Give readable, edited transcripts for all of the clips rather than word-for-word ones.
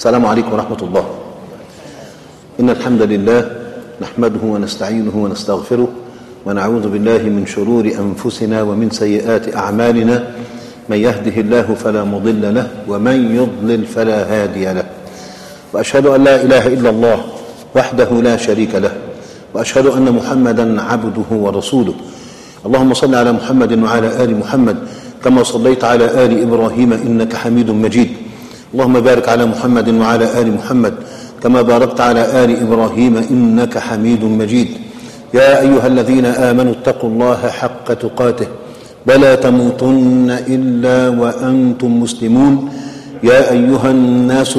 السلام عليكم ورحمة الله. إن الحمد لله نحمده ونستعينه ونستغفره ونعوذ بالله من شرور أنفسنا ومن سيئات أعمالنا، من يهده الله فلا مضل له ومن يضلل فلا هادي له، وأشهد أن لا إله إلا الله وحده لا شريك له، وأشهد أن محمدا عبده ورسوله. اللهم صل على محمد وعلى آل محمد كما صليت على آل إبراهيم إنك حميد مجيد. اللهم بارك على محمد وعلى آل محمد كما باركت على آل إبراهيم إنك حميد مجيد. يا أيها الذين آمنوا اتقوا الله حق تقاته ولا تموتن إلا وأنتم مسلمون. يا أيها الناس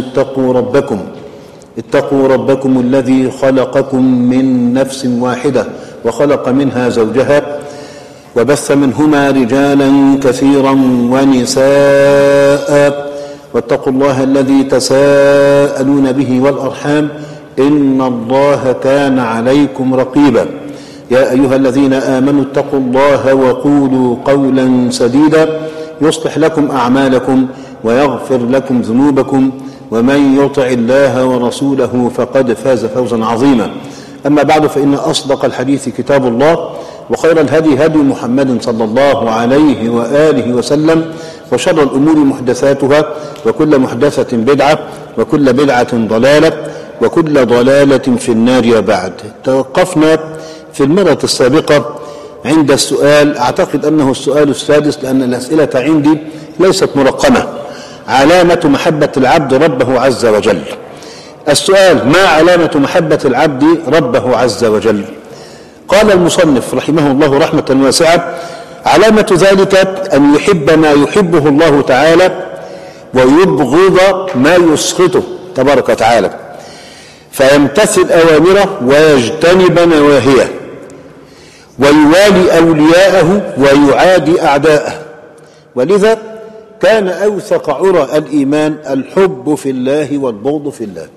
اتقوا ربكم الذي خلقكم من نفس واحدة وخلق منها زوجها وبث منهما رجالا كثيرا ونساء، واتقوا الله الذي تساءلون به والأرحام إن الله كان عليكم رقيبا. يا أيها الذين آمنوا اتقوا الله وقولوا قولا سديدا يصلح لكم أعمالكم ويغفر لكم ذنوبكم، ومن يطع الله ورسوله فقد فاز فوزا عظيما. أما بعد، فإن أصدق الحديث كتاب الله، وخير الهدي هدي محمد صلى الله عليه وآله وسلم، وشر الأمور محدثاتها، وكل محدثة بدعة، وكل بدعة ضلالة، وكل ضلالة في النار. وبعد، توقفنا في المرة السابقة عند السؤال، أعتقد أنه السؤال السادس لأن الأسئلة عندي ليست مرقمة: علامة محبة العبد ربه عز وجل. السؤال: ما علامة محبة العبد ربه عز وجل؟ قال المصنف رحمه الله رحمة واسعة: علامة ذلك أن يحب ما يحبه الله تعالى ويبغض ما يسخطه تبارك وتعالى، فيمتثل أوامره ويجتنب نواهيه، ويوالي أولياءه ويعادي أعداءه. ولذا كان أوثق عرى الإيمان الحب في الله والبغض في الله.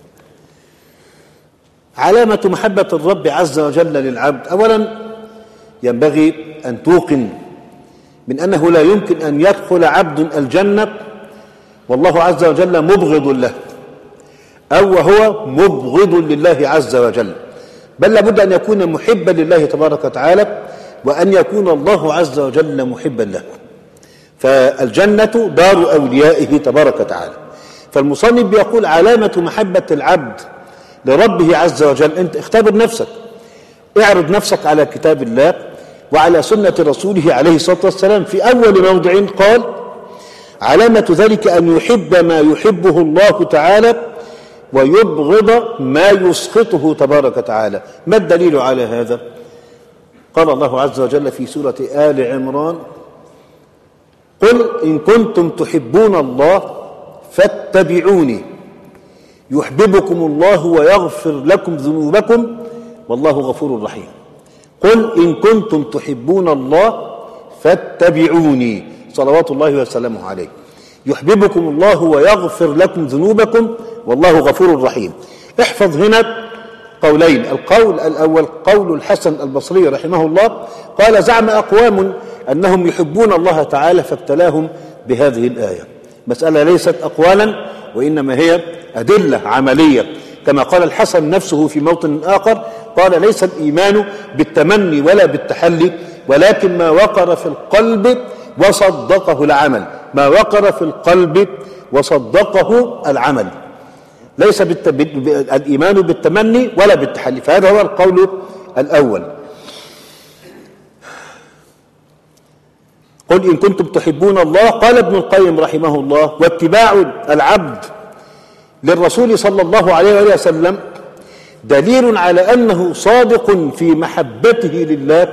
علامة محبة الرب عز وجل للعبد: أولا ينبغي أن توقن من أنه لا يمكن أن يدخل عبد الجنة والله عز وجل مبغض له، أو وهو مبغض لله عز وجل، بل لابد أن يكون محبا لله تبارك وتعالى، وأن يكون الله عز وجل محبا له. فالجنة دار أوليائه تبارك وتعالى. فالمصنف يقول: علامة محبة العبد لربه عز وجل، أنت اختبر نفسك، اعرض نفسك على كتاب الله وعلى سنة رسوله عليه الصلاة والسلام. في أول موضع قال: علامة ذلك أن يحب ما يحبه الله تعالى ويبغض ما يسخطه تبارك وتعالى. ما الدليل على هذا؟ قال الله عز وجل في سورة آل عمران: قل إن كنتم تحبون الله فاتبعوني يحببكم الله ويغفر لكم ذنوبكم والله غفور رحيم. قل إن كنتم تحبون الله فاتبعوني صلوات الله وسلامه عليه يحببكم الله ويغفر لكم ذنوبكم والله غفور رحيم. احفظ هنا قولين: القول الأول قول الحسن البصري رحمه الله، قال: زعم أقوام أنهم يحبون الله تعالى فابتلاهم بهذه الآية. مسألة ليست أقوالا وإنما هي أدلة عملية، كما قال الحسن نفسه في موطن آخر، قال: ليس الإيمان بالتمني ولا بالتحلي، ولكن ما وقر في القلب وصدقه العمل. ما وقر في القلب وصدقه العمل، ليس الإيمان بالتمني ولا بالتحلي. فهذا هو القول الأول. قل إن كنتم تحبون الله. قال ابن القيم رحمه الله: واتباع العبد للرسول صلى الله عليه وسلم دليل على أنه صادق في محبته لله،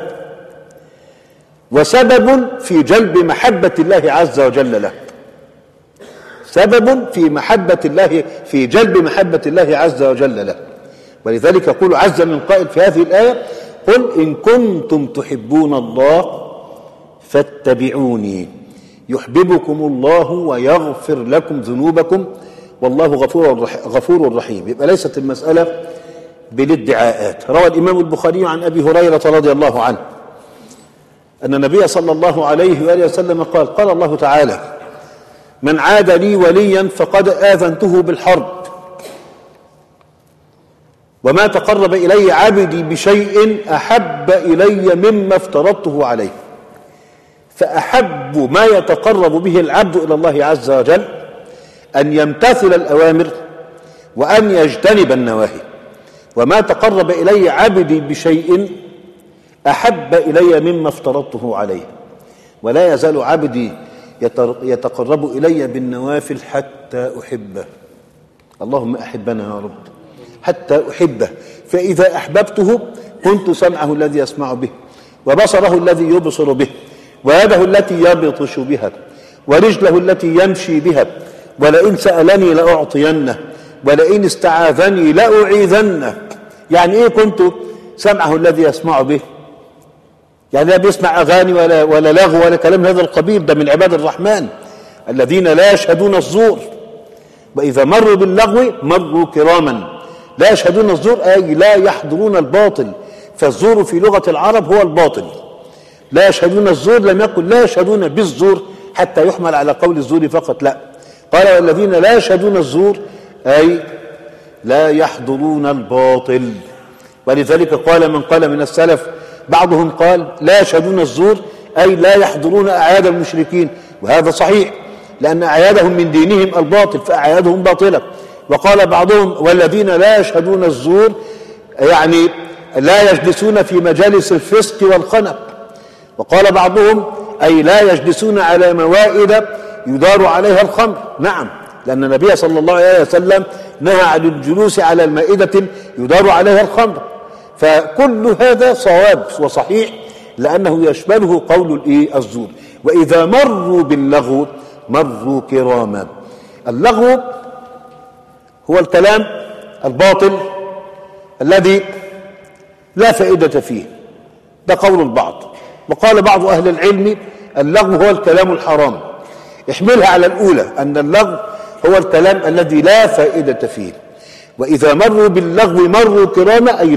وسبب في جلب محبة الله عز وجل له. سبب في محبة الله، في جلب محبة الله عز وجل له. ولذلك يقول عز من قائل في هذه الآية: قل إن كنتم تحبون الله فاتبعوني يحببكم الله ويغفر لكم ذنوبكم والله غفور رحيم. يبقى ليست المسألة بالادعاءات. روى الإمام البخاري عن أبي هريرة رضي الله عنه أن النبي صلى الله عليه وآله وسلم قال: قال الله تعالى: من عاد لي وليا فقد آذنته بالحرب، وما تقرب إلي عبدي بشيء أحب إلي مما افترضته عليه. فأحب ما يتقرب به العبد إلى الله عز وجل أن يمتثل الأوامر وأن يجتنب النواهي. وما تقرب إلي عبدي بشيء أحب إلي مما افترضته عليه. ولا يزال عبدي يتقرب إلي بالنوافل حتى أحبه. اللهم أحبنا يا رب حتى أحبه. فإذا أحببته كنت سمعه الذي يسمع به، وبصره الذي يبصر به، ويده التي يبطش بها، ورجله التي يمشي بها. ولئن سألني لأعطينه، ولئن استعاذني لأعيذنه. يعني إيه كنت سمعه الذي يسمع به؟ يعني لا بيسمع أغاني ولا لغو ولا كلام هذا القبيل. ده من عباد الرحمن الذين لا يشهدون الزور، وإذا مروا باللغو مروا كراما. لا يشهدون الزور أي لا يحضرون الباطل، فالزور في لغة العرب هو الباطل. لا يشهدون الزور، لم يقل لا يشهدون بالزور حتى يحمل على قول الزور فقط، لا، قال والذين لا يشهدون الزور أي لا يحضرون الباطل. ولذلك قال من قال من السلف، بعضهم قال لا يشهدون الزور أي لا يحضرون أعياد المشركين، وهذا صحيح لأن أعيادهم من دينهم الباطل فأعيادهم باطلة. وقال بعضهم والذين لا يشهدون الزور يعني لا يجلسون في مجالس الفسق والخنق. وقال بعضهم أي لا يجلسون على موائد يدار عليها الخمر. نعم، لأن النبي صلى الله عليه وسلم نهى عن الجلوس على المائدة يدار عليها الخمر. فكل هذا صواب وصحيح لأنه يشمله قول الزور. وإذا مروا باللغو مروا كراما. اللغو هو الكلام الباطل الذي لا فائدة فيه، ده قول البعض. وقال بعض أهل العلم اللغو هو الكلام الحرام. احملها على الأولى أن اللغو هو الكلام الذي لا فائدة فيه. وإذا مروا باللغو مروا كراما أي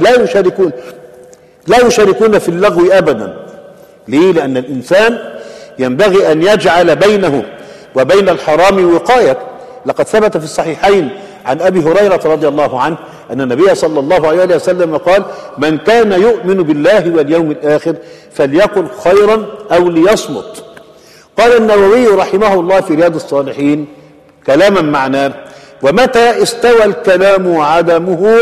لا يشاركون في اللغو أبدا. ليه؟ لأن الإنسان ينبغي أن يجعل بينه وبين الحرام وقاية. لقد ثبت في الصحيحين عن أبي هريرة رضي الله عنه أن النبي صلى الله عليه وسلم قال من كان يؤمن بالله واليوم الآخر فليقل خيرا أو ليصمت. قال النووي رحمه الله في رياض الصالحين كلاما معناه ومتى استوى الكلام وعدمه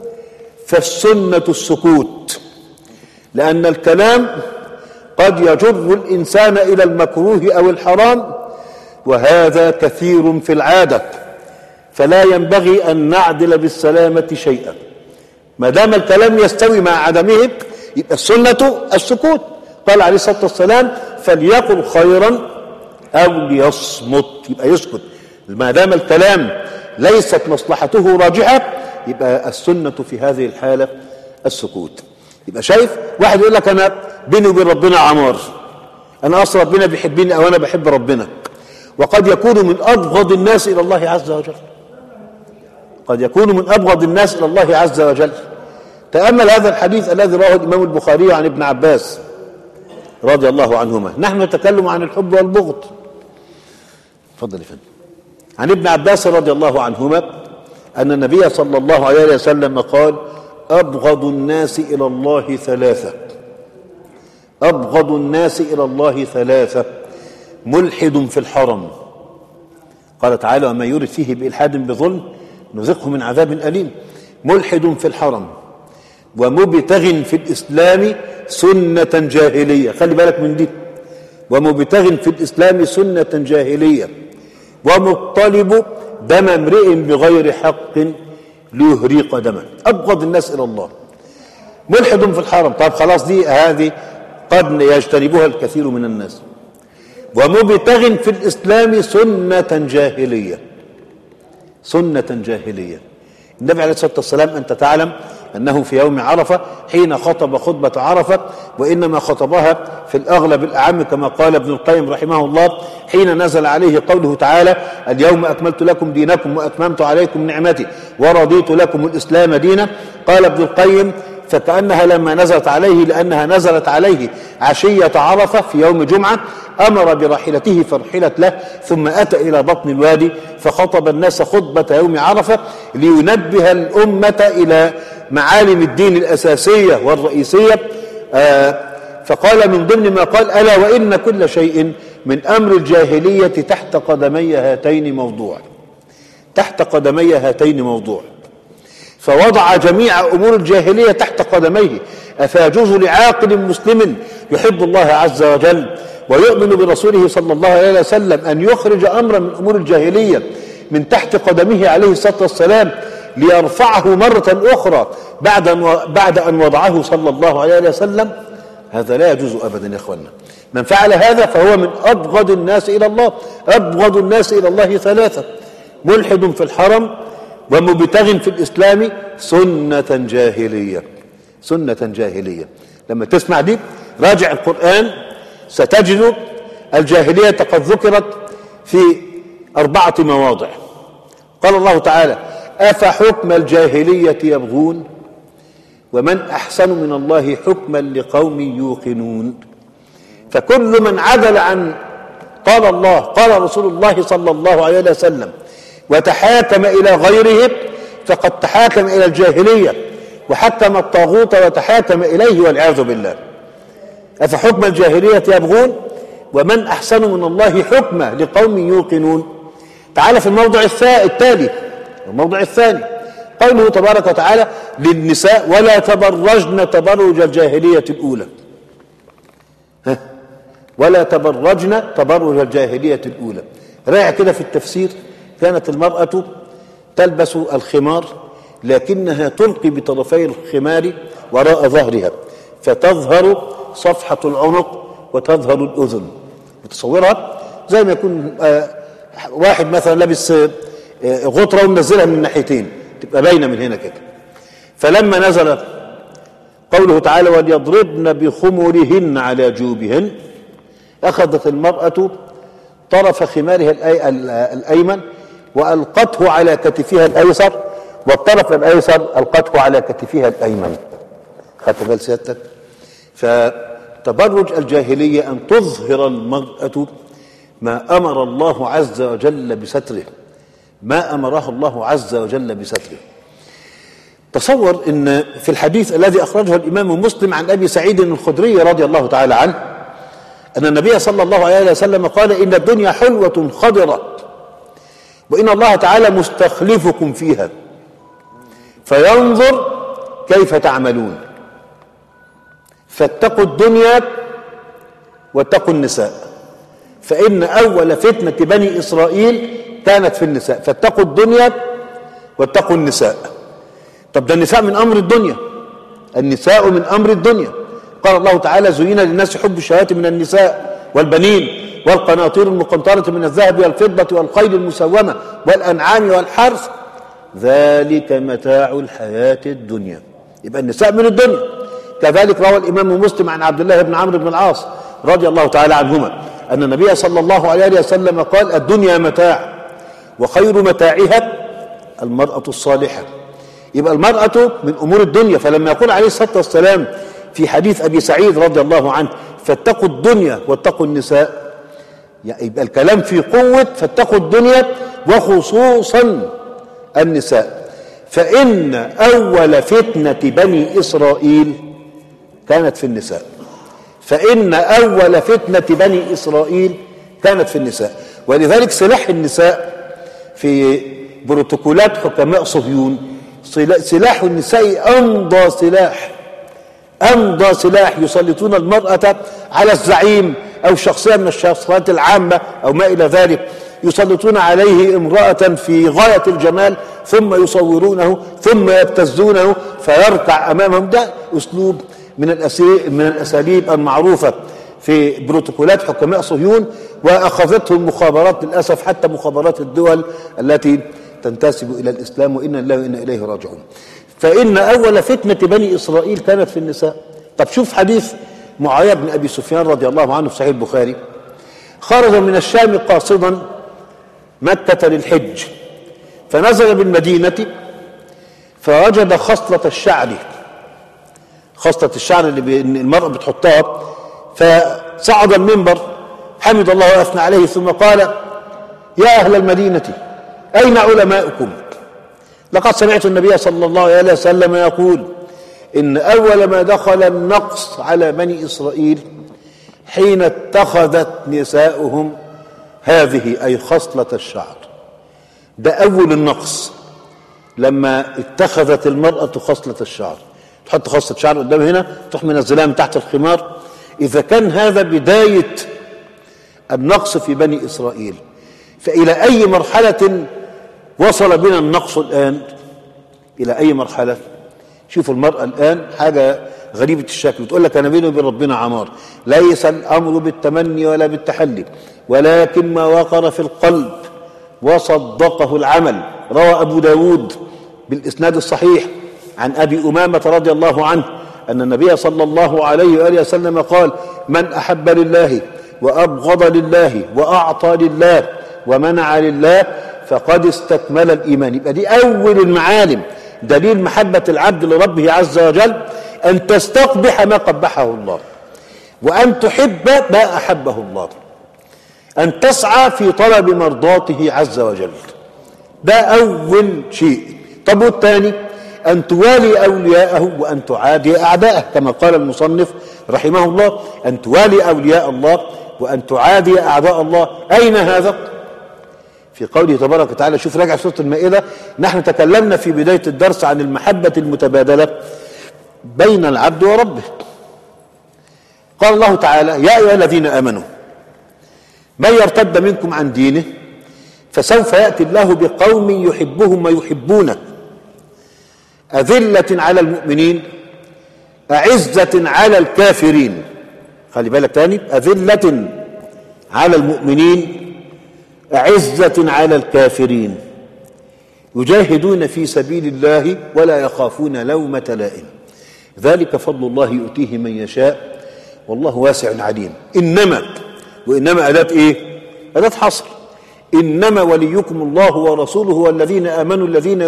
فالسنة السكوت، لأن الكلام قد يجر الإنسان إلى المكروه أو الحرام وهذا كثير في العادة، فلا ينبغي أن نعدل بالسلامة شيئا. ما دام الكلام يستوي مع عدمه يبقى السنة السكوت. قال عليه الصلاة والسلام فليقل خيرا أو ليصمت، يبقى يسكت. ما دام الكلام ليست مصلحته راجحة يبقى السنة في هذه الحالة السكوت. يبقى شايف واحد يقول لك أنا بيني وبين ربنا عمار، أنا أصلا ربنا بيحبني أو أنا بحب ربنا، وقد يكون من أبغض الناس إلى الله عز وجل، قد يكون من أبغض الناس إلى الله عز وجل. تأمل هذا الحديث الذي رواه الإمام البخاري عن ابن عباس رضي الله عنهما. نحن نتكلم عن الحب والبغض. تفضل يا فندم. عن ابن عباس رضي الله عنهما أن النبي صلى الله عليه وسلم قال أبغض الناس إلى الله ثلاثة، أبغض الناس إلى الله ثلاثة: ملحد في الحرم، قال تعالى وما يرد فيه بإلحاد بظلم نذقه من عذاب أليم. ملحد في الحرم، ومبتغ في الإسلام سنة جاهلية، خلي بالك من دي، ومبتغ في الإسلام سنة جاهلية، ومطلب دم امرئ بغير حق ليهريق دمه. أبغض الناس إلى الله ملحد في الحرم. طب خلاص دي هذه قد يجتنبها الكثير من الناس. ومبتغ في الإسلام سنة جاهلية، سنة جاهلية. النبي عليه الصلاة والسلام أنت تعلم أنه في يوم عرفة حين خطب خطبة عرفة، وإنما خطبها في الأغلب الأعم كما قال ابن القيم رحمه الله حين نزل عليه قوله تعالى اليوم أكملت لكم دينكم وأتممت عليكم نعمتي ورضيت لكم الإسلام دينا. قال ابن القيم فكأنها لما نزلت عليه لأنها نزلت عليه عشية عرفة في يوم جمعة أمر براحلته فرحلت له، ثم أتى إلى بطن الوادي فخطب الناس خطبة يوم عرفة لينبه الأمة إلى معالم الدين الأساسية والرئيسية. فقال من ضمن ما قال: ألا وإن كل شيء من أمر الجاهلية تحت قدمي هاتين موضوع. تحت قدمي هاتين موضوع. فوضع جميع أمور الجاهلية تحت قدميه. أفيجوز لعاقل مسلم يحب الله عز وجل ويؤمن برسوله صلى الله عليه وسلم أن يخرج أمرا من أمور الجاهلية من تحت قدمه عليه الصلاة والسلام ليرفعه مرة أخرى بعد أن وضعه صلى الله عليه وسلم؟ هذا لا يجوز أبدا يا إخوانا. من فعل هذا فهو من أبغض الناس إلى الله. أبغض الناس إلى الله ثلاثة: ملحد في الحرم، ومبتغ في الإسلام سنة جاهلية. سنة جاهلية. لما تسمع دي راجع القرآن ستجد الجاهلية قد ذكرت في 4 مواضع. قال الله تعالى: أفحكم الجاهلية يبغون ومن أحسن من الله حكما لقوم يوقنون. فكل من عدل عن قال الله قال رسول الله صلى الله عليه وسلم وتحاكم إلى غيره فقد تحاكم إلى الجاهلية وحكم الطاغوت وتحاكم إليه والعياذ بالله. أفحكم الجاهلية يبغون ومن أحسن من الله حكما لقوم يوقنون. تعالى في الموضع التالي، الموضع الثاني، قوله تبارك وتعالى للنساء: ولا تبرجن تبرج الجاهلية الأولى. ولا تبرجن تبرج الجاهلية الأولى. راجع كده في التفسير: كانت المرأة تلبس الخمار لكنها تلقي بطرفي الخمار وراء ظهرها فتظهر صفحة العنق وتظهر الأذن. متصورها زي ما يكون واحد مثلا لابس غطرة ومنزلها من الناحيتين، تبقى باينة من هنا كده. فلما نزل قوله تعالى: وليضربن بخمرهن على جيوبهن، أخذت المرأة طرف خمارها الأيمن وألقته على كتفها الأيسر، والطرف الأيسر ألقته على كتفها الأيمن. خدت بال سيادتك؟ فتبرج الجاهلية أن تظهر المرأة ما أمر الله عز وجل بستره، ما أمره الله عز وجل بستره. تصور أن في الحديث الذي أخرجه الإمام مسلم عن أبي سعيد الخدري رضي الله تعالى عنه أن النبي صلى الله عليه وسلم قال: إن الدنيا حلوة خضرة وإن الله تعالى مستخلفكم فيها فينظر كيف تعملون، فاتقوا الدنيا واتقوا النساء فإن أول فتنة بني إسرائيل كانت في النساء. فاتقوا الدنيا واتقوا النساء. طب ده النساء من أمر الدنيا، النساء من أمر الدنيا. قال الله تعالى: زين للناس حب الشهوات من النساء والبنين والقناطير المقنطرة من الذهب والفضة والخيل المسومة والأنعام والحرث ذلك متاع الحياة الدنيا. يبقى النساء من الدنيا. كذلك روى الإمام مسلم عن عبد الله بن عمرو بن العاص رضي الله تعالى عنهما أن النبي صلى الله عليه وسلم قال: الدنيا متاع وخير متاعها المرأة الصالحة. يبقى المرأة من أمور الدنيا. فلما يقول عليه الصلاة والسلام في حديث أبي سعيد رضي الله عنه: فاتقوا الدنيا واتقوا النساء، يبقى الكلام في قوة فاتقوا الدنيا وخصوصا النساء. فإن أول فتنة بني إسرائيل كانت في النساء. فإن أول فتنة بني إسرائيل كانت في النساء. ولذلك سلاح النساء في بروتوكولات حكماء صهيون، سلاح النساء أمضى سلاح يسلطون المرأة على الزعيم أو شخصية من الشخصيات العامة أو ما إلى ذلك، يسلطون عليه امرأة في غاية الجمال ثم يصورونه ثم يبتزونه فيركع أمامهم. ده أسلوب من الأساليب المعروفة في بروتوكولات حكماء صهيون، وأخذته المخابرات للأسف، حتى مخابرات الدول التي تنتسب إلى الإسلام، وإنا لله وإنا إليه راجعون. فإن أول فتنة بني إسرائيل كانت في النساء. طب شوف حديث معاوية بن أبي سفيان رضي الله عنه في صحيح البخاري: خرج من الشام قاصدا مكة للحج فنزل بالمدينة فوجد خصلة الشعر خاصة الشعر اللي المرأة بتحطها. فصعد المنبر حمد الله وأثنى عليه ثم قال: يا أهل المدينة أين علماؤكم؟ لقد سمعت النبي صلى الله عليه وسلم يقول: إن أول ما دخل النقص على بني إسرائيل حين اتخذت نساؤهم هذه، أي خصلة الشعر. ده أول النقص، لما اتخذت المرأة خصلة الشعر، تحط خصلة شعر قدام هنا تروح منزلها من تحت الخمار. إذا كان هذا بداية النقص في بني إسرائيل، فإلى أي مرحلة وصل بنا النقص الآن؟ إلى أي مرحلة؟ شوفوا المرأة الآن حاجة غريبة الشكل، بتقول لك أنا بيني وبين ربنا عمار، ليس الأمر بالتمني ولا بالتحلي، ولكن ما وقر في القلب وصدقه العمل. روى أبو داود بالإسناد الصحيح عن أبي أمامة رضي الله عنه أن النبي صلى الله عليه وآله وسلم قال: من أحب لله وأبغض لله وأعطى لله ومنع لله فقد استكمل الإيمان. يبقى دي أول المعالم، دليل محبة العبد لربه عز وجل، أن تستقبح ما قبحه الله، وأن تحب ما أحبه الله، أن تسعى في طلب مرضاته عز وجل. ده أول شيء. طب والثاني؟ أن توالي أولياءه وأن تعادي أعداءه، كما قال المصنف رحمه الله: أن توالي أولياء الله وأن تعادي أعداء الله. أين هذا؟ في قوله تبارك وتعالى. شوف راجع سورة المائدة، نحن تكلمنا في بداية الدرس عن المحبة المتبادلة بين العبد وربه. قال الله تعالى: يا أيها الذين آمنوا من يرتد منكم عن دينه فسوف يأتي الله بقوم يحبهم ويحبونه، أذلة على المؤمنين أعزة على الكافرين. خلي بالك تاني، أذلة على المؤمنين أعزة على الكافرين، يجاهدون في سبيل الله ولا يخافون لومة لائم، ذلك فضل الله يؤتيه من يشاء والله واسع عليم. إنما، وإنما أداة إيه؟ أداة حصر. إنما وليكم الله ورسوله والذين آمنوا الذين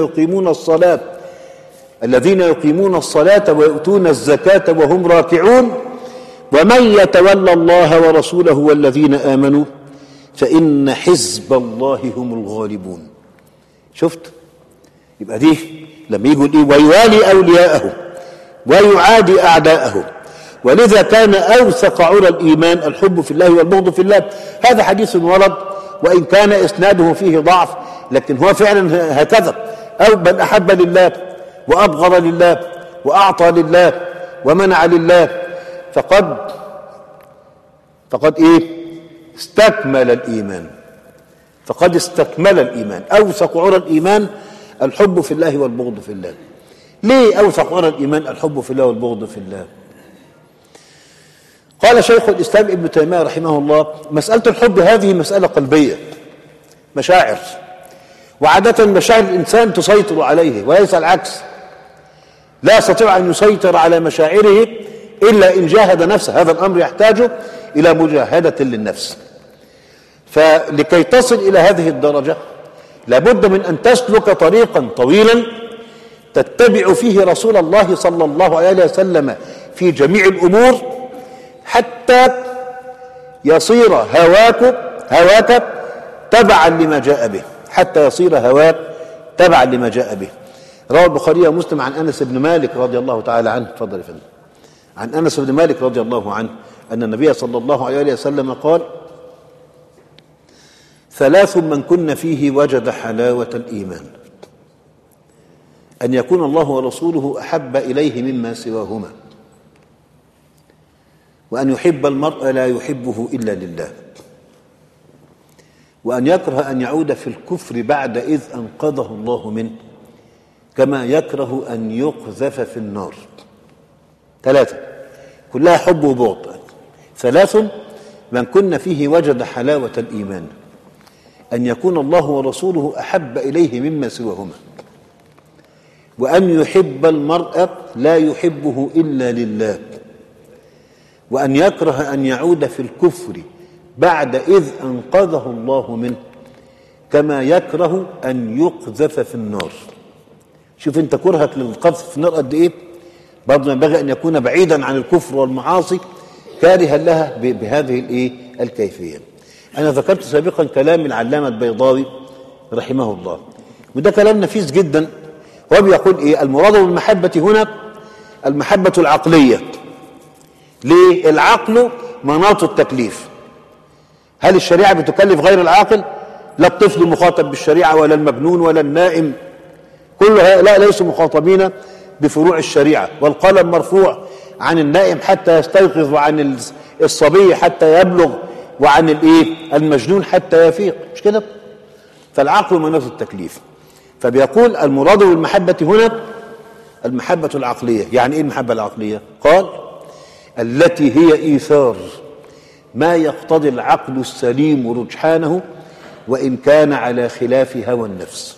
يقيمون الصلاة ويؤتون الزكاة وهم راكعون ومن يتولى الله ورسوله والذين آمنوا فإن حزب الله هم الغالبون. شفت؟ يبقى دي لما يقول إيه؟ ويوالي أولياءه ويعادي أعداءه. ولذا كان أوثق عرى الإيمان الحب في الله والبغض في الله. هذا حديث ورد وإن كان إسناده فيه ضعف، لكن هو فعلا هكذا. أو من أحب لله وأبغض لله وأعطى لله ومنع لله فقد إيه؟ استكمل الإيمان. فقد استكمل الإيمان. أوثق عرى الإيمان الحب في الله والبغض في الله. ليه أوثق عرى الإيمان الحب في الله والبغض في الله؟ قال شيخ الإسلام ابن تيمية رحمه الله: مسألة الحب هذه مسألة قلبية، مشاعر، وعادة مشاعر الإنسان تسيطر عليه وليس العكس. لا يستطيع أن يسيطر على مشاعره إلا إن جاهد نفسه. هذا الأمر يحتاج إلى مجاهدة للنفس. فلكي تصل إلى هذه الدرجة لابد من أن تسلك طريقا طويلا تتبع فيه رسول الله صلى الله عليه وسلم في جميع الأمور حتى يصير هواك تبعا لما جاء به. حتى يصير هواك تبعا لما جاء به. روى البخاري ومسلم عن أنس بن مالك رضي الله تعالى عنه. تفضل يا فندم. عن أنس بن مالك رضي الله عنه أن النبي صلى الله عليه وسلم قال: ثلاث من كن فيه وجد حلاوة الإيمان: أن يكون الله ورسوله أحب إليه مما سواهما، وأن يحب المرء لا يحبه إلا لله، وأن يكره أن يعود في الكفر بعد إذ أنقذه الله منه، كما يكره أن يقذف في النار. ثلاثة كلها حب وبغض. ثلاث من كن فيه وجد حلاوة الإيمان: أن يكون الله ورسوله أحب إليه مما سواهما، وأن يحب المرء لا يحبه إلا لله، وأن يكره أن يعود في الكفر بعد إذ أنقذه الله منه، كما يكره أن يقذف في النار. شوف أنت كرهك للقذف في النار قد إيه؟ برضه ينبغي أن يكون بعيدا عن الكفر والمعاصي كارها لها بهذه الكيفية. أنا ذكرت سابقا كلام العلامة البيضاوي رحمه الله، وده كلام نفيس جدا. هو بيقول إيه؟ المراد بالمحبة هنا المحبة العقلية. ليه؟ العقل مناط التكليف. هل الشريعة بتكلف غير العاقل؟ لا الطفل مخاطب بالشريعة ولا المجنون ولا النائم، كل هؤلاء ليسوا مخاطبين بفروع الشريعة. والقلم مرفوع عن النائم حتى يستيقظ، وعن الصبي حتى يبلغ، وعن المجنون حتى يفيق، مش كده؟ فالعقل مناط التكليف. فبيقول المراد بالمحبة هنا المحبة العقلية. يعني ايه المحبة العقلية؟ قال التي هي إيثار ما يقتضي العقل السليم رجحانه وإن كان على خلاف هوى النفس.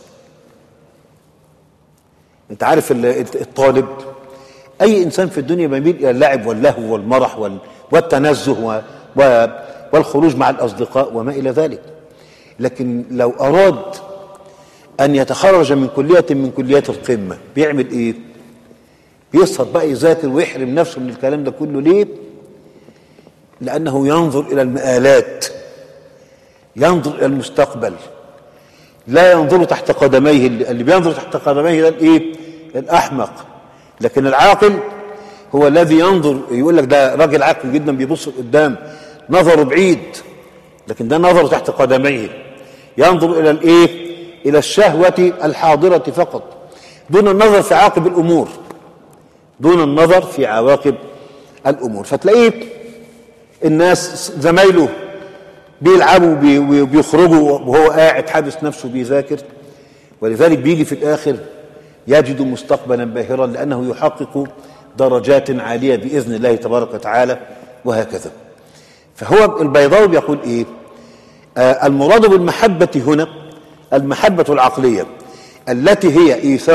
انت عارف الطالب، أي إنسان في الدنيا بيميل إلى اللعب واللهو والمرح والتنزه والخروج مع الأصدقاء وما إلى ذلك. لكن لو أراد أن يتخرج من كلية من كليات القمة بيعمل إيه؟ بيسهر بقى يذاكر ويحرم نفسه من الكلام ده كله. ليه؟ لأنه ينظر إلى المآلات، ينظر إلى المستقبل، لا ينظر تحت قدميه. اللي بينظر تحت قدميه ده الأحمق. لكن العاقل هو الذي ينظر، يقول لك ده راجل عاقل جدا بيبص قدام، نظره بعيد، لكن ده نظر تحت قدميه، ينظر إلى إلى الشهوة الحاضرة فقط، دون النظر في عواقب الأمور، دون النظر في عواقب الأمور. فتلاقيه الناس زمايله بيلعبوا وبيخرجوا وهو قاعد حابس نفسه بيذاكر، ولذلك بيجي في الآخر يجد مستقبلا باهرا لأنه يحقق درجات عالية بإذن الله تبارك وتعالى، وهكذا. فهو البيضاوي بيقول إيه؟ المراد بالمحبة هنا المحبة العقلية التي هي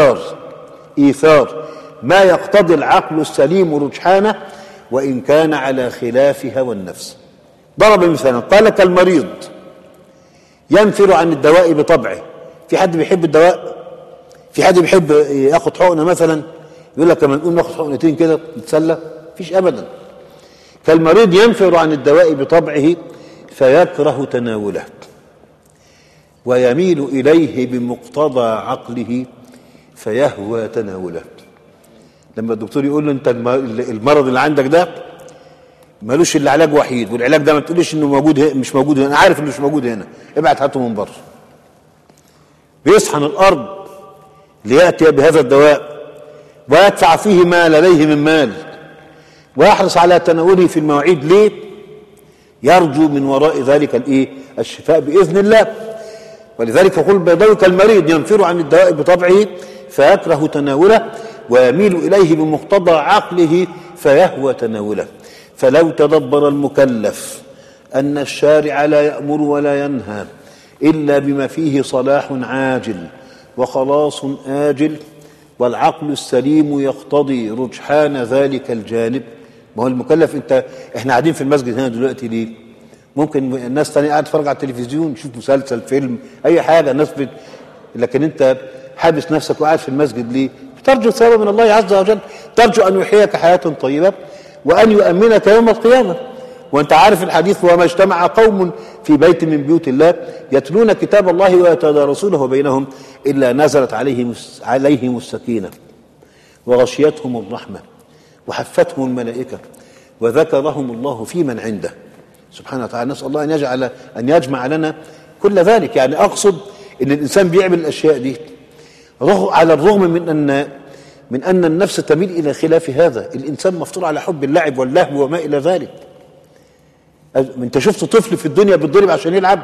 إيثار ما يقتضي العقل السليم رجحانه وإن كان على خلاف هوى النفس. ضرب مثلا قال كالمريض ينفر عن الدواء بطبعه. في حد بيحب الدواء؟ في حد بيحب ياخد حقنة مثلا يقول لك لما نقوم ناخد حقنتين كده نتسلى؟ مفيش أبدا. كالمريض ينفر عن الدواء بطبعه فيكره تناوله ويميل إليه بمقتضى عقله فيهوى تناوله. لما الدكتور يقول له انت المرض اللي عندك ده مالوش الا علاج وحيد، والعلاج ده ما تقوليش انه موجود مش موجود هنا، انا عارف انه مش موجود هنا، ابعت هاته من بره. بيصحن الارض لياتي بهذا الدواء ويدفع فيه ما لديه من مال ويحرص على تناوله في المواعيد. ليه؟ يرجو من وراء ذلك الشفاء باذن الله. ولذلك يقول البيضاوي كالمريض ينفر عن الدواء بطبعه فيكره تناوله ويميل إليه بمقتضى عقله فيهوى تناوله. فلو تدبر المكلف أن الشارع لا يأمر ولا ينهى إلا بما فيه صلاح عاجل وخلاص آجل والعقل السليم يقتضي رجحان ذلك الجانب. ما هو المكلف، احنا قاعدين في المسجد هنا دلوقتي ليه؟ ممكن الناس تانية قاعد تتفرج على التلفزيون، يشوف مسلسل، فيلم، أي حاجة، الناس لكن أنت حابس نفسك وقاعد في المسجد ليه؟ ترجو ثواب من الله عز وجل، ترجو أن يحييك حياة طيبة وأن يؤمنك يوم القيامة. وأنت عارف الحديث وما اجتمع قوم في بيت من بيوت الله يتلون كتاب الله ويتدارسونه بينهم إلا نزلت عليهم السكينة وغشيتهم الرحمة وحفتهم الملائكة وذكرهم الله في من عنده سبحانه وتعالى. نسأل الله أن يجمع لنا كل ذلك. يعني أقصد أن الإنسان بيعمل الأشياء دي على الرغم من أن النفس تميل إلى خلاف هذا. الإنسان مفطور على حب اللعب واللهو وما إلى ذلك. أنت شفت طفل في الدنيا بيتضرب عشان يلعب؟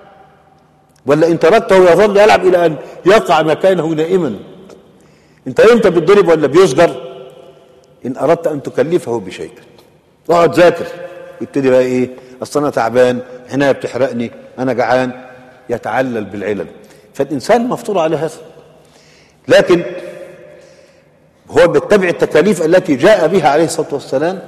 ولا إن تركته يظل يلعب إلى أن يقع مكانه نائما؟ أنت إمتى بتضرب ولا بيصغر؟ إن أردت أن تكلفه بشيء اقعد ذاكر، يبتدي بقى أصل أنا تعبان، عناية بتحرقني، أنا جعان، يتعلل بالعلل. فالإنسان مفطور على هذا، لكن هو بيتبع التكاليف التي جاء بها عليه الصلاة والسلام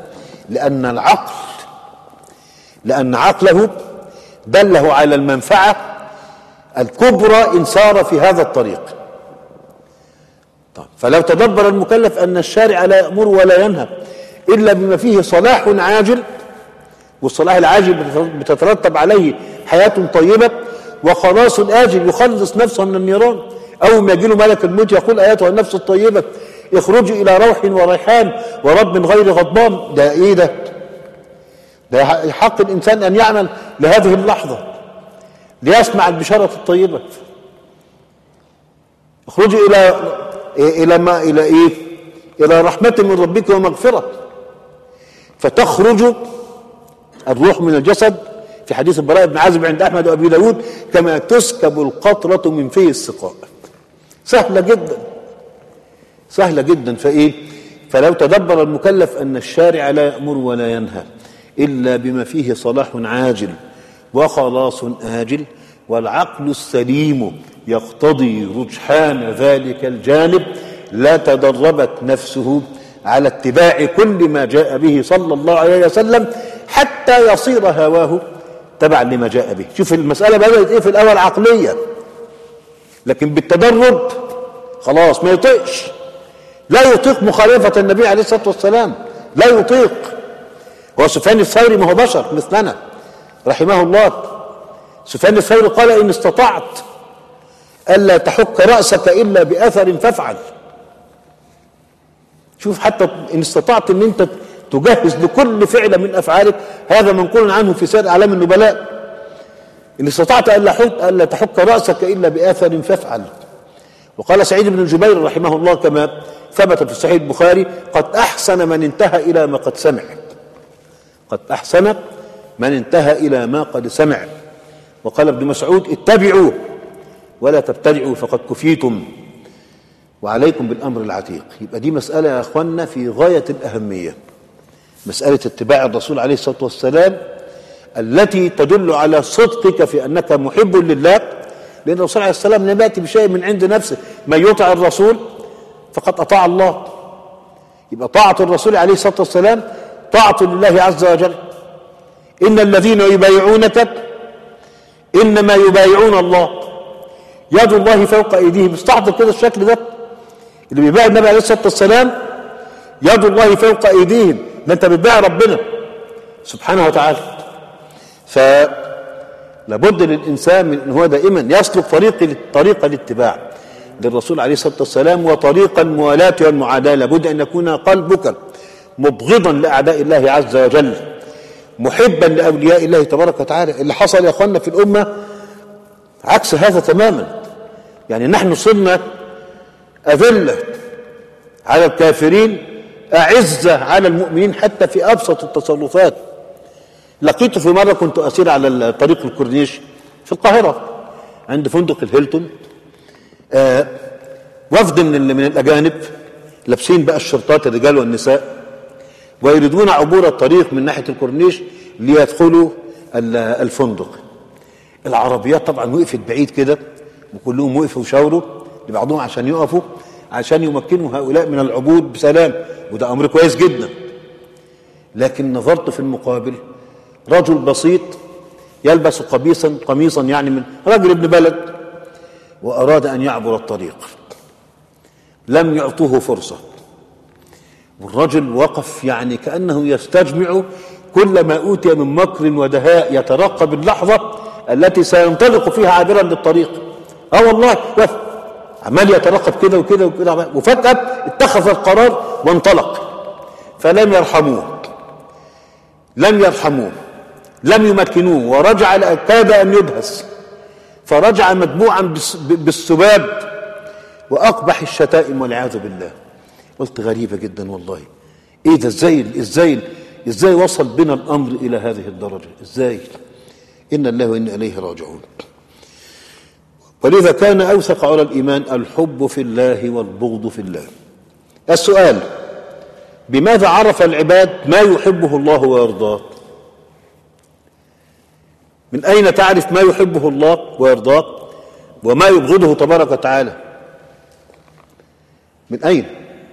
لأن عقله دله على المنفعة الكبرى إن سار في هذا الطريق. طب فلو تدبر المكلف أن الشارع لا يأمر ولا ينهى إلا بما فيه صلاح عاجل، والصلاح العاجل بتترتب عليه حياة طيبة، وخلاص آجل يخلص نفسه من النيران. أول ما يجي له ملك الموت يقول أيتها النفس الطيبة اخرجي إلى روح وريحان ورب غير غضبان. ده إيه ده؟ ده حق الإنسان أن يعمل لهذه اللحظة ليسمع البشارة الطيبة. اخرجي إلى رحمة من ربك ومغفرة. فتخرج الروح من الجسد في حديث البراء بن عازب عند أحمد وأبي داود كما تسكب القطرة من فيه السقاء. سهلة جدا، سهلة جدا. فلو تدبر المكلف أن الشارع لا يأمر ولا ينهى إلا بما فيه صلاح عاجل وخلاص آجل، والعقل السليم يقتضي رجحان ذلك الجانب، لا تدربت نفسه على اتباع كل ما جاء به صلى الله عليه وسلم حتى يصير هواه تبعا لما جاء به. شوف المسألة بدأت ايه في الأول عقلية، لكن بالتدرب خلاص ما يطيقش، لا يطيق مخالفة النبي عليه الصلاة والسلام، لا يطيق. هو سفيان الثوري ما هو بشر مثلنا رحمه الله. سفيان الثوري قال إن استطعت ألا تحك رأسك إلا بأثر فافعل. شوف حتى إن استطعت أن أنت تجهز لكل فعل من أفعالك، هذا منقول عنه في سير أعلام النبلاء. إن استطعت ألا تحك رأسك إلا بأثر فافعل. وقال سعيد بن جبير رحمه الله كما ثبت في صحيح البخاري قد أحسن من انتهى إلى ما قد سمع. قد أحسن من انتهى إلى ما قد سمع. وقال ابن مسعود اتبعوا ولا تبتدعوا فقد كفيتم وعليكم بالأمر العتيق. يبقى دي مسألة يا أخوانا في غاية الأهمية، مسألة اتباع الرسول عليه الصلاة والسلام التي تدل على صدقك في أنك محب لله، لأن الرسول عليه السلام لم يأتي بشيء من عند نفسه. من يطع الرسول فقد أطاع الله. يبقى طاعة الرسول عليه الصلاة والسلام طاعة لله عز وجل. إن الذين يبايعونك إنما يبايعون الله يد الله فوق أيديهم. استحضر كده الشكل ده، اللي بيبايع النبي عليه الصلاة والسلام يد الله فوق أيديهم، ده أنت بتبايع ربنا سبحانه وتعالى. فلابد للإنسان من أن هو دائما يسلك طريق الاتباع للرسول عليه الصلاة والسلام وطريق الموالاة والمعاداة. لابد أن يكون قلبك مبغضا لأعداء الله عز وجل، محبا لأولياء الله تبارك وتعالى. اللي حصل يا أخوانا في الأمة عكس هذا تماما. يعني نحن صرنا أذلة على الكافرين أعزة على المؤمنين حتى في أبسط التصرفات. لقيت في مرة كنت أسير على طريق الكورنيش في القاهرة عند فندق الهيلتون وفد من الأجانب لابسين بقى الشرطات الرجال والنساء، ويريدون عبور الطريق من ناحية الكورنيش ليدخلوا الفندق. العربيات طبعا وقفت بعيد كده وكلهم وقفوا وشاوروا لبعضهم عشان يقفوا عشان يمكنوا هؤلاء من العبور بسلام، وده أمر كويس جدا. لكن نظرت في المقابل رجل بسيط يلبس قميصا يعني من رجل ابن بلد، وأراد أن يعبر الطريق. لم يعطوه فرصة، والرجل وقف يعني كأنه يستجمع كل ما أوتي من مكر ودهاء، يترقب اللحظة التي سينطلق فيها عابرا للطريق. والله وقف عمال يترقب كده وكده وكده، وفجأة اتخذ القرار وانطلق. فلم يرحموه، لم يمكنوه، ورجع كاد أن يدهس، فرجع متبوعا بالسباب وأقبح الشتائم والعياذ بالله. قلت غريبة جدا والله، ايه ده؟ ازاي وصل بنا الأمر إلى هذه الدرجة؟ ازاي؟ إن الله وإنا إليه راجعون. ولذا كان أوثق على الإيمان الحب في الله والبغض في الله. السؤال: بماذا عرف العباد ما يحبه الله ويرضاه؟ من أين تعرف ما يحبه الله ويرضاه وما يبغضه تبارك وتعالى؟ من أين؟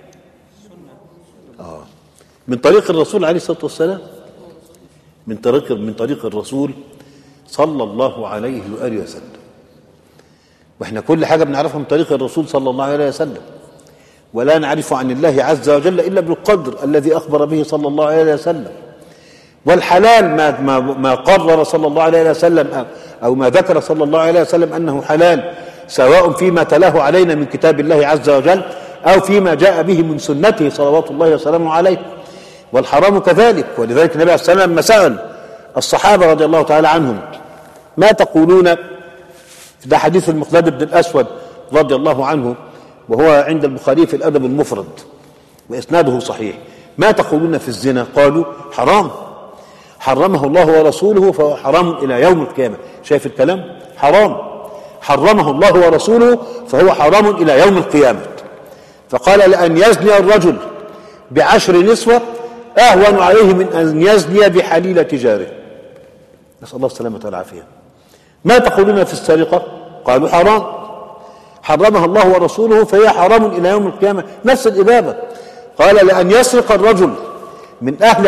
من طريق الرسول عليه الصلاة والسلام، من طريق الرسول صلى الله عليه وآله وسلم. واحنا كل حاجة بنعرفها من طريق الرسول صلى الله عليه وسلم. ولا نعرف عن الله عز وجل إلا بالقدر الذي أخبر به صلى الله عليه وسلم. والحلال ما قرر صلى الله عليه وسلم أو ما ذكر صلى الله عليه وسلم أنه حلال، سواء فيما تلاه علينا من كتاب الله عز وجل أو فيما جاء به من سنته صلوات الله وسلامه عليه. والحرام كذلك. ولذلك النبي عليه الصلاة والسلام لما سأل الصحابة رضي الله تعالى عنهم ما تقولون، ده حديث المقداد بن الأسود رضي الله عنه وهو عند البخاري في الأدب المفرد وإسناده صحيح، ما تقولون في الزنا؟ قالوا حرام، حرمه الله ورسوله فهو حرام إلى يوم القيامة. شايف الكلام؟ حرام، حرمه الله ورسوله فهو حرام إلى يوم القيامة. فقال لأن يزني الرجل ب10 نسوة أهون عليه من أن يزني بحليلة جاره. نسأل الله السلامة والعافية. ما تقولون في السرقة؟ قالوا حرام، حرمها الله ورسوله فهي حرام إلى يوم القيامة. نفس الإجابة. قال لأن يسرق الرجل من أهل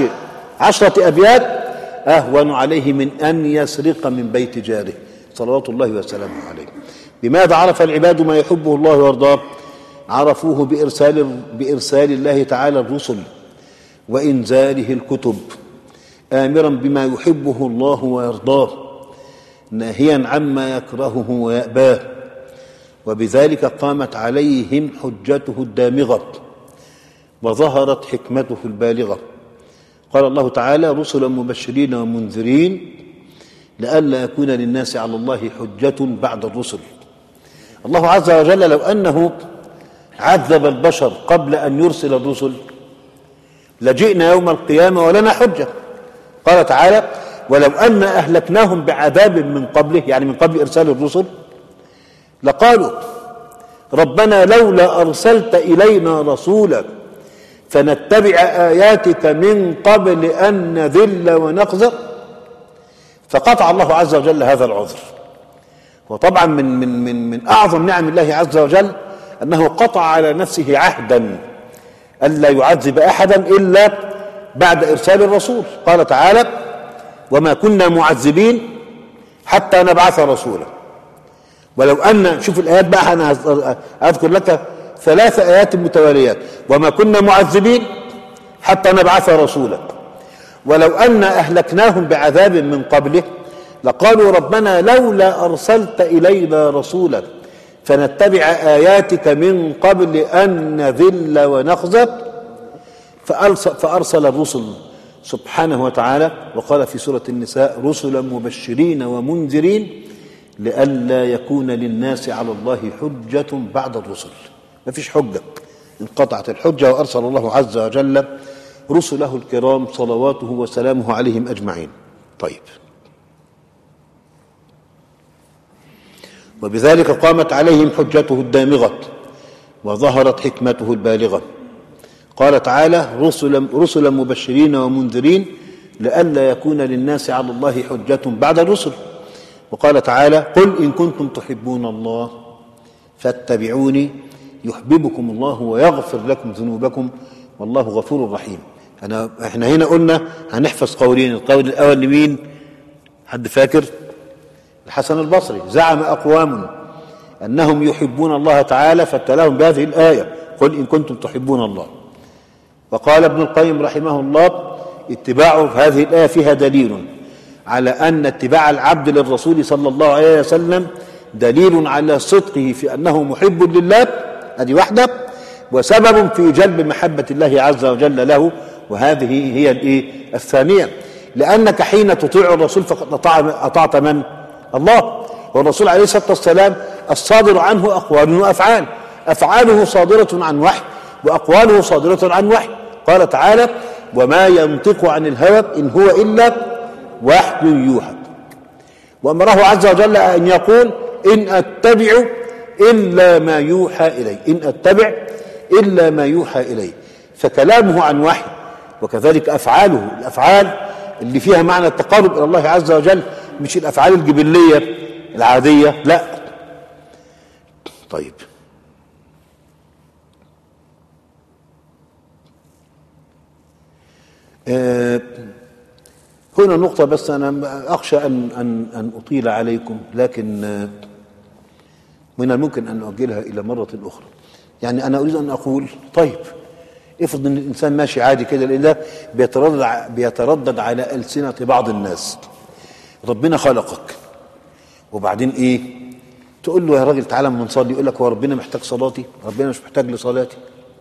10 أبيات أهون عليه من أن يسرق من بيت جاره صلوات الله وسلامه عليه. بماذا عرف العباد ما يحبه الله ويرضاه؟ عرفوه بإرسال الله تعالى الرسل وإنزاله الكتب، آمرا بما يحبه الله ويرضاه، ناهيا عما يكرهه ويأباه. وبذلك قامت عليهم حجته الدامغة وظهرت حكمته البالغة. قال الله تعالى رسلا مبشرين ومنذرين لئلا يكون للناس على الله حجة بعد الرسل. الله عز وجل لو أنه عذب البشر قبل أن يرسل الرسل لجئنا يوم القيامة ولنا حجة. قال تعالى ولو أن أهلكناهم بعذاب من قبله، يعني من قبل إرسال الرسل، لقالوا ربنا لولا أرسلت إلينا رسولا فنتبع آياتك من قبل أن نذل ونخزى. فقطع الله عز وجل هذا العذر. وطبعا من أعظم نعم الله عز وجل أنه قطع على نفسه عهدا ألا يعذب أحدا إلا بعد إرسال الرسول. قال تعالى وما كنا معذبين حتى نبعث رسولا. ولو أن، شوف الآيات بقى، أنا أذكر لك 3 آيات متواليات. وما كنا معذبين حتى نبعث رسولا، ولو أن أهلكناهم بعذاب من قبله لقالوا ربنا لولا أرسلت إلينا رسولا فنتبع آياتك من قبل أن نذل ونخزى. فأرسل الرسل سبحانه وتعالى، وقال في سورة النساء رسلا مبشرين ومنذرين لئلا يكون للناس على الله حجة بعد الرسل. ما فيش حجة، انقطعت الحجة، وأرسل الله عز وجل رسله الكرام صلواته وسلامه عليهم أجمعين. طيب، وبذلك قامت عليهم حجته الدامغة وظهرت حكمته البالغة. قال تعالى رسلا مبشرين ومنذرين لئلا يكون للناس على الله حجة بعد الرسل. وقال تعالى قل إن كنتم تحبون الله فاتبعوني يحببكم الله ويغفر لكم ذنوبكم والله غفور رحيم. احنا هنا قلنا هنحفظ قولين. القول الأول لمين؟ حد فاكر؟ الحسن البصري. زعم أقوام أنهم يحبون الله تعالى فابتلاهم بهذه الآية قل إن كنتم تحبون الله. وقال ابن القيم رحمه الله اتباع هذه الآية فيها دليل على أن اتباع العبد للرسول صلى الله عليه وسلم دليل على صدقه في أنه محب لله، هذه واحدة، وسبب في جلب محبة الله عز وجل له، وهذه هي الثانية. لأنك حين تطيع الرسول فقد أطعت من؟ الله. والرسول عليه الصلاة والسلام الصادر عنه أقوال وأفعال، أفعاله صادرة عن وحي وأقواله صادرة عن وحي. قال تعالى وما ينطق عن الهوى إن هو إلا وحي يوحى. وأمره عز وجل أن يقول إن أتبع إلا ما يوحى إلي، إن أتبع إلا ما يوحى إلي. فكلامه عن وحي، وكذلك أفعاله، الأفعال اللي فيها معنى التقرب إلى الله عز وجل، مش الأفعال الجبلية العادية، لا. طيب، هنا نقطة بس أنا أخشى أن أطيل عليكم، لكن من الممكن أن نؤجلها إلى مرة أخرى. يعني أنا أريد أن أقول طيب افرض أن الإنسان ماشي عادي كده، لأن ده بيتردد على ألسنة بعض الناس. ربنا خلقك وبعدين إيه؟ تقول له يا راجل تعالى اما نصلي، يقول لك هو ربنا محتاج صلاتي؟ ربنا مش محتاج لصلاتي.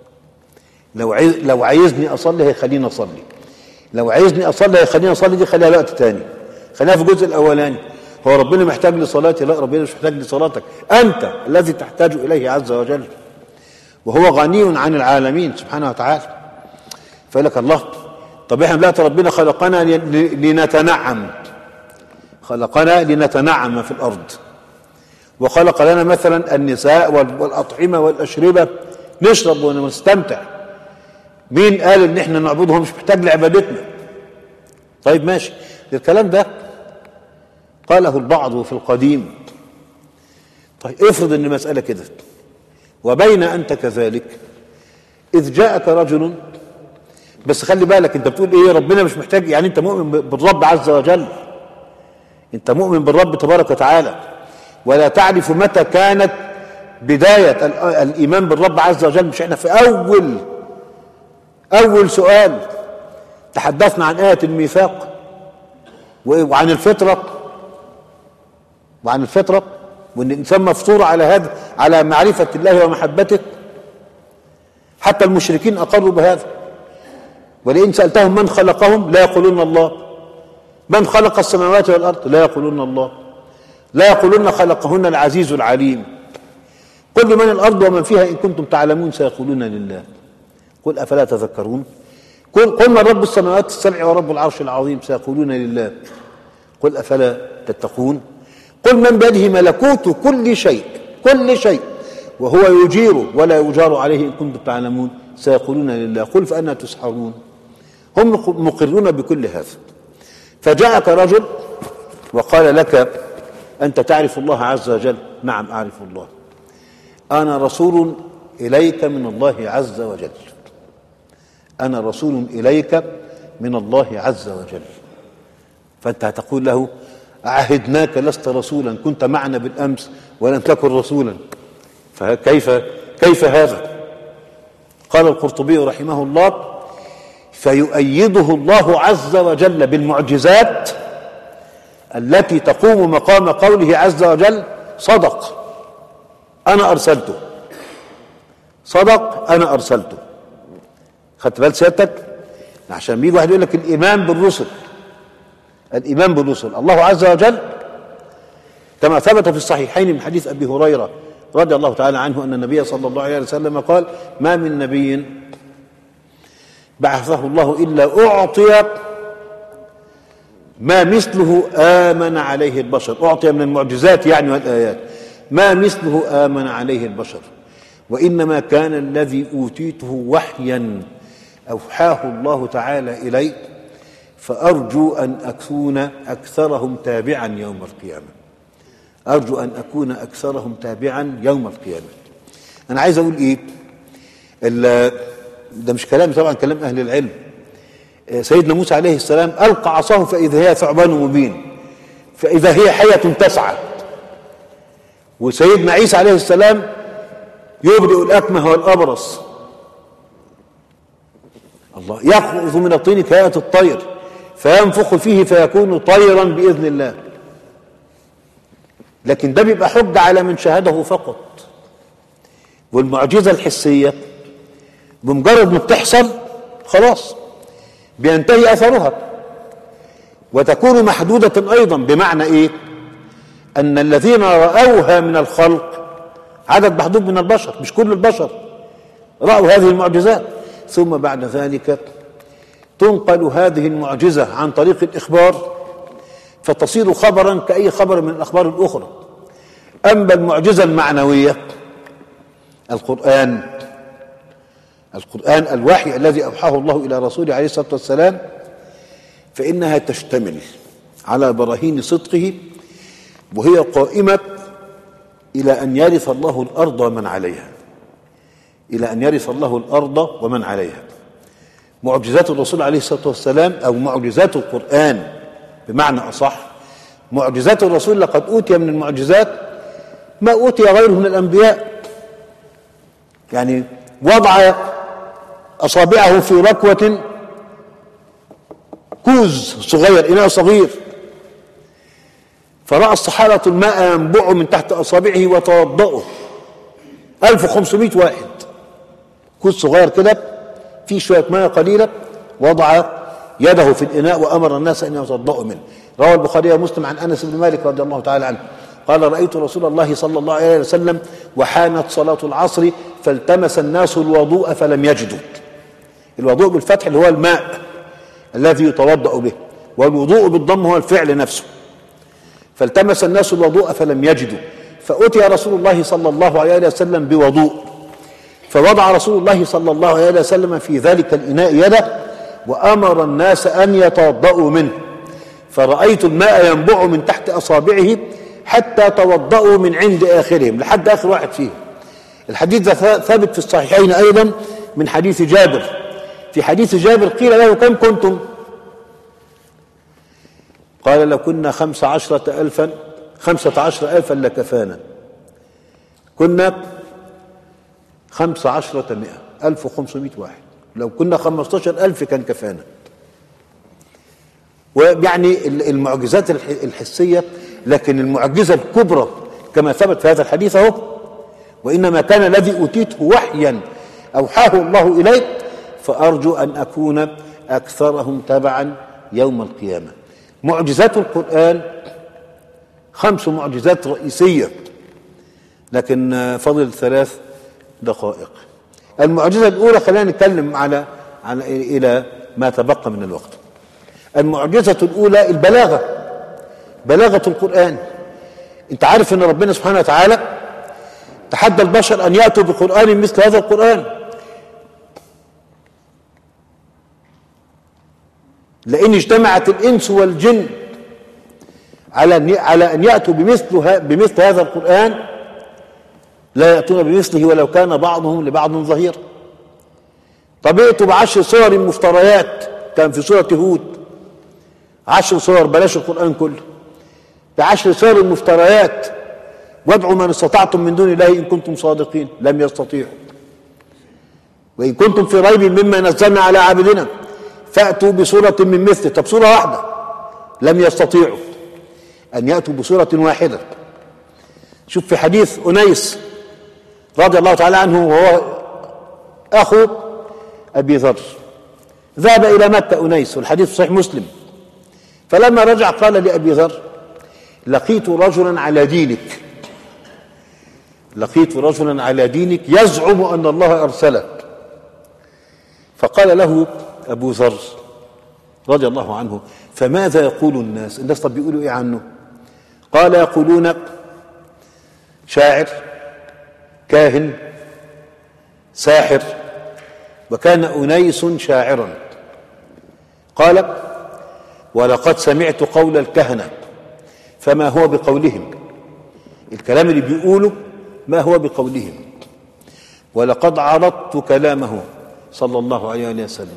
لو عايزني أصلي هيخليني أصلي، لو عايزني أصلي هيخليني أصلي، دي خليها وقت تاني، خليها في الجزء الأولاني. هو ربنا محتاج لصلاتي؟ لا، ربنا مش محتاج لصلاتك، أنت الذي تحتاج إليه عز وجل، وهو غني عن العالمين سبحانه وتعالى. فيقول لك الله طب احنا دلوقتي ربنا خلقنا لنتنعم، خلقنا لنتنعم في الأرض، وخلق لنا مثلا النساء والأطعمة والأشربة نشرب ونستمتع. مين قال ان احنا نعبده؟ مش محتاج لعبادتنا. طيب ماشي، الكلام ده قاله البعض في القديم. طيب افرض ان المسألة كده، وبين أنت كذلك إذ جاءك رجل، بس خلي بالك انت بتقول ايه ربنا مش محتاج، يعني انت مؤمن بالرب عز وجل، انت مؤمن بالرب تبارك وتعالى، ولا تعرف متى كانت بداية الإيمان بالرب عز وجل. مش احنا في أول سؤال تحدثنا عن آية الميثاق وعن الفطرة، وأن الإنسان مفطور على هذا، على معرفة الله ومحبته. حتى المشركين أقروا بهذا، ولئن سألتهم من خلقهم لا يقولون الله، من خلق السماوات والأرض لا يقولون الله، لا يقولون خلقهن العزيز العليم. قل من الأرض ومن فيها إن كنتم تعلمون سيقولون لله، قل أفلا تذكرون. قل من رب السماوات السبع ورب العرش العظيم سيقولون لله، قل أفلا تتقون. قل من بيده ملكوت كل شيء وهو يجير ولا يجار عليه إن كنتم تعلمون سيقولون لله، قل فأنا تسحرون. هم مقرون بكل هذا. فجاءك رجل وقال لك أنت تعرف الله عز وجل؟ نعم أعرف الله، أنا رسول إليك من الله عز وجل، أنا رسول إليك من الله عز وجل. فأنت هتقول له عهدناك لست رسولا، كنت معنا بالأمس ولم تكن رسولا، فكيف هذا؟ قال القرطبي رحمه الله فيؤيده الله عز وجل بالمعجزات التي تقوم مقام قوله عز وجل صدق أنا أرسلته، صدق أنا أرسلته. خدت بال سيادتك؟ عشان بيجي واحد يقول لك الإيمان بالرسل، الله عز وجل كما ثبت في الصحيحين من حديث أبي هريرة رضي الله تعالى عنه أن النبي صلى الله عليه وسلم قال ما من نبي بعثه الله إلا أعطي ما مثله آمن عليه البشر. أعطي من المعجزات يعني والآيات ما مثله آمن عليه البشر، وإنما كان الذي أوتيته وحيا أوحاه الله تعالى إلي، فأرجو أن أكون أكثرهم تابعا يوم القيامة، أرجو أن أكون أكثرهم تابعا يوم القيامة. أنا عايز أقول إيه؟ ده مش كلامي طبعا، كلام أهل العلم. سيدنا موسى عليه السلام ألقى عصاه فإذا هي ثعبان مبين، فإذا هي حية تسعى. وسيدنا عيسى عليه السلام يبرئ الأكمه والأبرص، الله يأخذ من الطين كهيئة الطير فينفخ فيه فيكون طيرا بإذن الله. لكن ده بيبقى حجة على من شاهده فقط. والمعجزة الحسية بمجرد ما بتحصل خلاص بينتهي أثرها، وتكون محدودة أيضا. بمعنى إيه؟ أن الذين رأوها من الخلق عدد محدود من البشر، مش كل البشر رأوا هذه المعجزات. ثم بعد ذلك تنقل هذه المعجزة عن طريق الإخبار فتصير خبرا كأي خبر من الأخبار الأخرى. أما المعجزة المعنوية القرآن الوحي الذي أوحاه الله إلى رسوله عليه الصلاة والسلام، فإنها تشتمل على براهين صدقه، وهي قائمة إلى أن يرث الله الأرض ومن عليها، إلى أن يرث الله الأرض ومن عليها. معجزات الرسول عليه الصلاة والسلام أو معجزات القرآن بمعنى أصح، معجزات الرسول لقد أوتي من المعجزات ما أوتي غيره من الأنبياء. يعني وضع أصابعه في ركوة كوز صغير، إناء صغير، فرأى الصحابة الماء ينبع من تحت أصابعه وتوضأوا 1500 واحد. كوز صغير كده فيه شوية ماء قليلة، وضع يده في الإناء وأمر الناس أن يتوضأوا منه. روى البخاري ومسلم عن أنس بن مالك رضي الله تعالى عنه قال: رأيت رسول الله صلى الله عليه وسلم وحانت صلاة العصر فالتمس الناس الوضوء فلم يجدوا. الوضوء بالفتح اللي هو الماء الذي يتوضأ به، والوضوء بالضم هو الفعل نفسه. فالتمس الناس الوضوء فلم يجدوا، فأتي رسول الله صلى الله عليه وسلم بوضوء، فوضع رسول الله صلى الله عليه وسلم في ذلك الإناء يده وأمر الناس أن يتوضأوا منه، فرأيت الماء ينبع من تحت أصابعه حتى توضأوا من عند آخرهم، لحد آخر واحد فيهم. الحديث ثابت في الصحيحين أيضا من حديث جابر. في حديث جابر قيل له: كم كنتم؟ قال: لو كنا 15,000 لكفانا. كنا 1500 واحد، لو كنا 15,000 كان كفانا. ويعني المعجزات الحسية، لكن المعجزة الكبرى كما ثبت في هذا الحديث اهو: وإنما كان الذي أوتيته وحيا أوحاه الله إليك، فأرجو أن أكون أكثرهم تبعا يوم القيامة. معجزات القرآن 5 معجزات رئيسية، لكن فضل 3 دقائق. المعجزة الأولى خلينا نتكلم على إلى ما تبقى من الوقت. المعجزة الأولى البلاغة، بلاغة القرآن. أنت عارف أن ربنا سبحانه وتعالى تحدى البشر أن يأتوا بقرآن مثل هذا القرآن، لئن اجتمعت الإنس والجن على أن يأتوا بمثل هذا القرآن لا يأتون بمثله ولو كان بعضهم لبعض ظهيرا. طب ائتوا ب10 صور مفتريات، كان في سورة هود 10 صور، بلاش القرآن كله، ب10 صور مفتريات، وادعوا من استطعتم من دون الله إن كنتم صادقين، لم يستطيعوا. وإن كنتم في ريب مما نزلنا على عبدنا فأتوا بسورة من مثله. طب سورة واحدة، لم يستطيعوا أن يأتوا بسورة واحدة. شوف في حديث أنيس رضي الله تعالى عنه، وهو أخو أبي ذر، ذهب إلى مكة أنيس، والحديث في صحيح مسلم، فلما رجع قال لأبي ذر: لقيت رجلا على دينك، لقيت رجلا على دينك يزعم أن الله أرسلك. فقال له أبو ذر رضي الله عنه: فماذا يقول الناس؟ الناس طب بيقولوا إيه عنه؟ قال: يقولون شاعر، كاهن، ساحر. وكان أنيس شاعرا. قال: ولقد سمعت قول الكهنة فما هو بقولهم، الكلام اللي بيقوله ما هو بقولهم، ولقد عرضت كلامه صلى الله عليه وسلم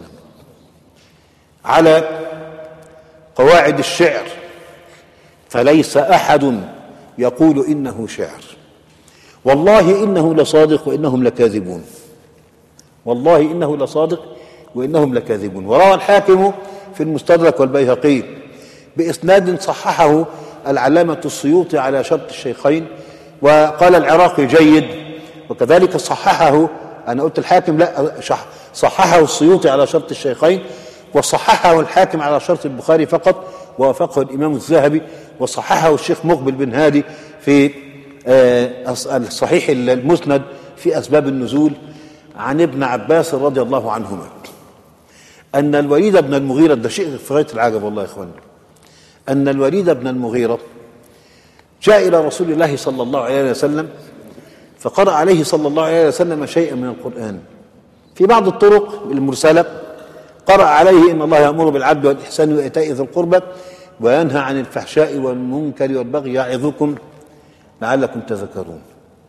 على قواعد الشعر، فليس أحد يقول إنه شعر، والله إنه لصادق وإنهم لكاذبون، والله إنه لصادق وإنهم لكاذبون. وروى الحاكم في المستدرك والبيهقي بإسناد صححه العلامة السيوطي على شرط الشيخين، وقال العراقي جيد، وكذلك صححه، أنا قلت الحاكم لا، صححه السيوطي على شرط الشيخين، وصححه الحاكم على شرط البخاري فقط، ووافقه الإمام الذهبي، وصححه الشيخ مقبل بن هادي في الصحيح المسند في أسباب النزول عن ابن عباس رضي الله عنهما أن الوليد بن المغيرة، ده شيء في غاية العجب والله يا إخواني، أن الوليد بن المغيرة جاء إلى رسول الله صلى الله عليه وسلم فقرأ عليه صلى الله عليه وسلم شيئا من القرآن. في بعض الطرق المرسلة قرأ عليه: إن الله يأمر بالعدل والإحسان وإيتاء ذي القربى وينهى عن الفحشاء والمنكر والبغي يعظكم لعلكم تذكرون.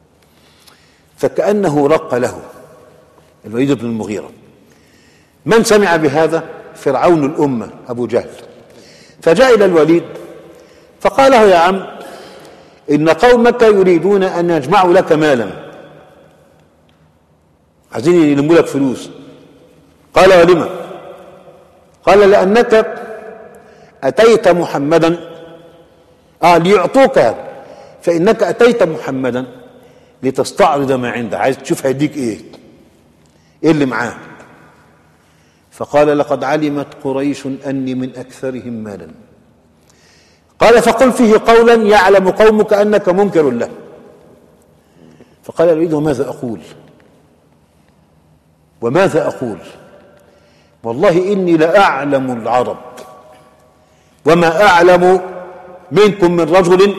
فكأنه رق له الوليد بن المغيرة. من سمع بهذا؟ فرعون الأمة أبو جهل. فجاء إلى الوليد فقال له: يا عم، إن قومك يريدون أن يجمعوا لك مالا، عايزين يلموا لك فلوس. قال ولما؟ قال لأنك أتيت محمدا ليعطوك، فإنك أتيت محمدا لتستعرض ما عنده، عايز تشوف هيديك ايه اللي معاه. فقال لقد علمت قريش أني من أكثرهم مالا. قال فقل فيه قولا يعلم قومك أنك منكر له. فقال الوليد وماذا أقول؟ وماذا أقول؟ والله إني لأعلم العرب وما أعلم منكم من رجل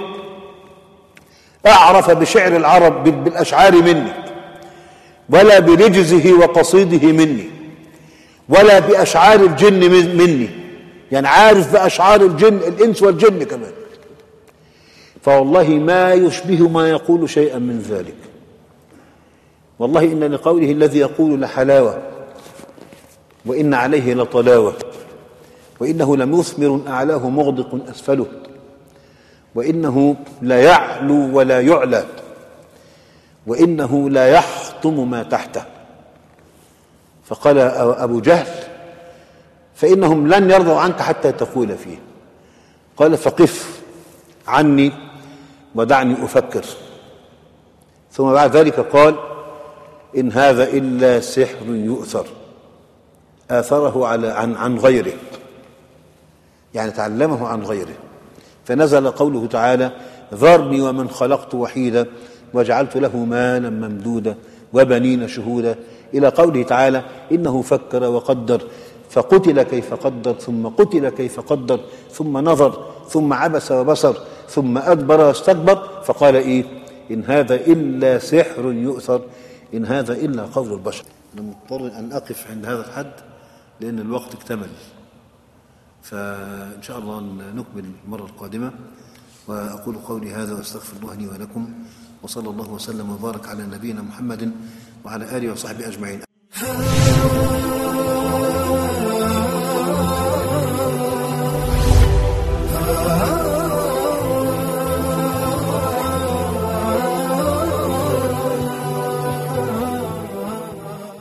أعرف بشعر العرب بالأشعار مني، ولا برجزه وقصيده مني، ولا بأشعار الجن مني، يعني عارف بأشعار الجن الإنس والجن كمان. فوالله ما يشبه ما يقول شيئا من ذلك. والله إن لقوله الذي يقول لحلاوة وإن عليه لطلاوة، وإنه لمثمر أعلاه مغدق أسفله، وإنه لا يعلو ولا يعلى، وإنه لا يحطم ما تحته. فقال أبو جهل فإنهم لن يرضوا عنك حتى تقول فيه. قال فقف عني ودعني أفكر. ثم بعد ذلك قال إن هذا إلا سحر يؤثر، آثره عن غيره، يعني تعلمه عن غيره. فنزل قوله تعالى ذرني ومن خلقت وحيدا وجعلت له مالا ممدودا وبنين شهودا، إلى قوله تعالى إنه فكر وقدر فقتل كيف قدر ثم قتل كيف قدر ثم نظر ثم عبس وبصر ثم أدبر واستكبر. فقال إيه؟ إن هذا إلا سحر يؤثر، إن هذا إلا قول البشر. أنا مضطر أن أقف عند هذا الحد لأن الوقت اكتمل، فإن شاء الله نكمل المرة القادمة. وأقول قولي هذا وأستغفر الله لي ولكم، وصلى الله وسلم وبارك على نبينا محمد وعلى آله وصحبه أجمعين.